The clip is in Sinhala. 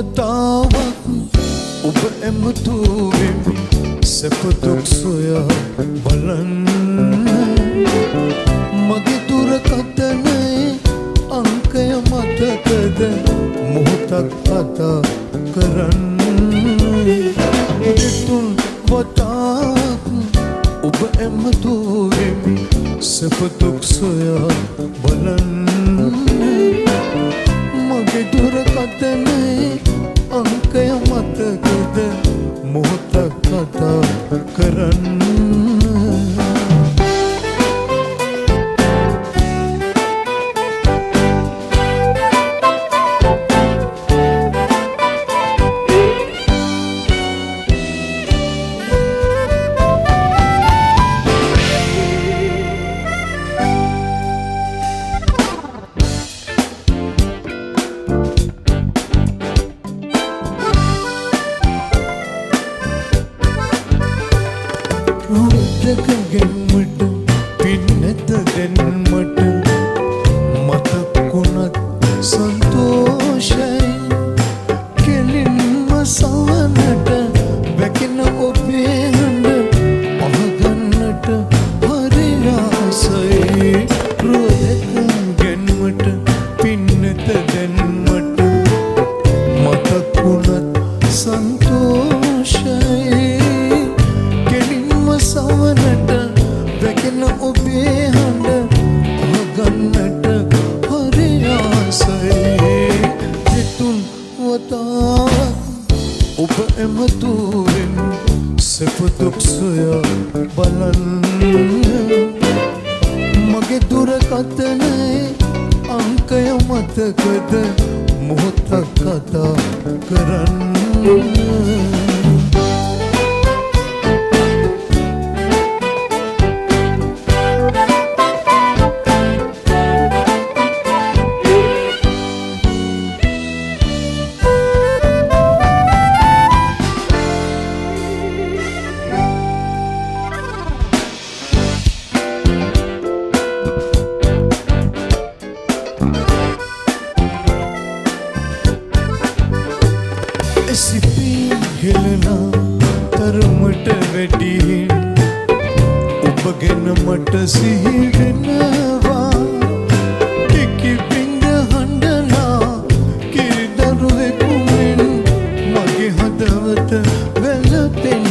වතාවක් ඔබ එමතු වෙමි සැප දුක් සොයා බලන්න මගේ දුරකථනයේ අංකය මතකද මොහොතක් කතා කරන්න දෙතුන් වතාවක් ඔබ එමතු වෙමි සැප දුක් සොයා බලන්න මගේ දුරකථනයේ අංකය මතකද මොහොතක් කතා කරන්න ගෙන්මට පින්නත දෙන්මට මතකුණත් සන්තෝෂයි කෙලින්ම සවනට වැකෙන ඔබේ හඬ අහගන්නට හරි ආසයි රෝදක ගෙන්මට පින්නත දෙන්මට මතකුණත් සන්තෝෂයි සවනට වැකෙන ඔබේ හඬ අහගන්නට හරි ආසයි දෙතුන් වතාවක් ඔබ එමතු වෙමි සැප දුක් සොයා බලන්න මගේ දුරකථනයේ අංකය මතකද මොහොතක් කතා කරන්න සිපි හෙලනා තරමට වැඩියෙන් ඔබ ගැන මට සිහිවෙනවා ටිකි පිංග හඬනා කිරිදරුවෙකු මෙන් මගේ හදවත වැළපෙන